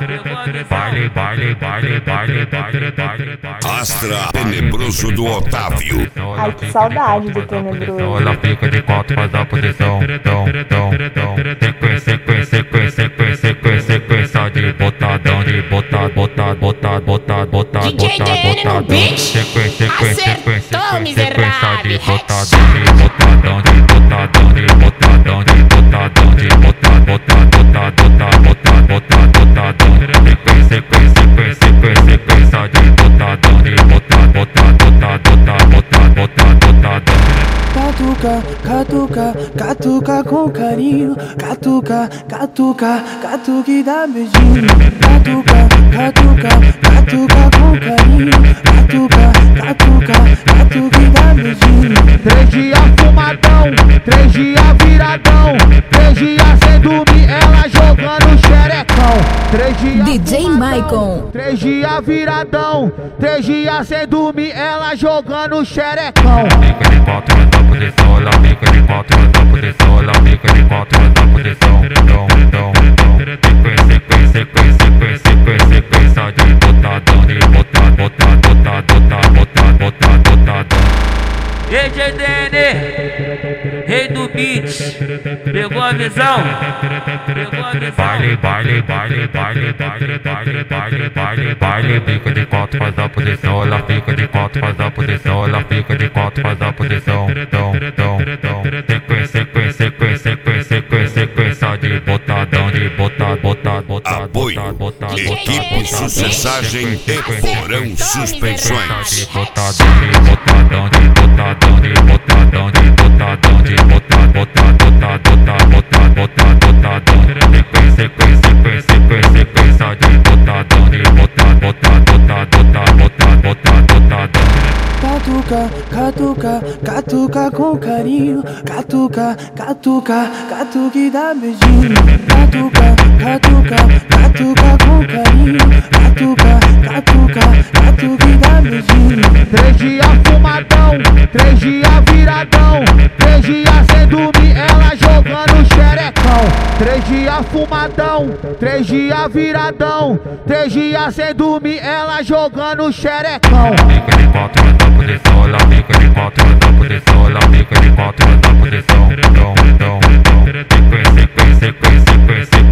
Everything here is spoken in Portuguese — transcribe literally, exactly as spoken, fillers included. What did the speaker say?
Baile, baile, baile, baile, baile, baile. Astra Tenebroso do Otávio. Ai, que saudade do Tenebroso. Ela fica de quatro, faz a posição. Dom, dom, dom. Sequência, sequência, sequência, sequência, sequência, sequência de botadão, de botar, botar, botar, botar, botar, D J botar, D N no botadão. beat. Sequência, sequência, sequência, Acertou, sequência de miserável. botadão, de botadão, de botadão, de botadão, de botadão, de botar, botar, botar, botar, botar, botar, botadão. Sequência, sequência, sequência, sequência, sequência de botadão, de botar, botar, botar, botar, botar, botar, botadão. Catuca, catuca, catuca com carinho. Catuca, catuca, catuca e dá beijinho. Catuca, catuca, catuca com carinho. Catuca, catuca, catuca e dá beijinho. Três dias fumadão, três dias viradão, três dias sem dormir, ela jogando xerecão. Três dias D J fumadão, Maicon. três dias viradão, três dias sem dormir, ela jogando xerecão. Fica de quatro, faz a posição, ela fica de quatro, faz a posição, ela fica de quatro, faz a posição. Dom, dom, dom. Sequência, sequência, sequência, sequência, sequência, sequência de botadão, de botar, botar, botar, botar, botar, botar, botadão. D J D N, rei do beat, pegou a visão? Pegou a visão? Baile, baile, baile, baile, baile, baile, baile, baile, baile, fica de quatro, faz a posição, ela fica de quatro, faz a posição, ela fica de quatro, faz a posição. Dom, dom, dom. Sequência, sequência, sequência, sequência, sequência, sequência de botadão, de botar, botar, botar, Apoio, botar, botar, Equipe Sucessagem e Porão Suspensões. de botadão, de botadão, de botadão, de botadão, de botadão, de botar, botar, botar, botar, botar, botar, botadão. Sequência, sequência, sequência, sequência, sequência de botadão, de botar, botar, botar, botar, botar, botar, botadão. Catuca, catuca, catuca com carinho. Catuca, catuca, catuca e dá beijinho. Catuca, catuca, catuca com carinho. Catuca, catuca, catuca e dá beijinho. Três dias fumadão, três dias viradão, três dias sem dormir, ela jogando xerecão. Três dias fumadão, três dias viradão, três dias sem dormir, ela jogando xerecão. Fica de quatro, faz a posição, ela fica de quatro, faz a posição, ela fica de quatro, faz a posição. Dom, dom, dom. Sequência, sequência, sequência, sequência,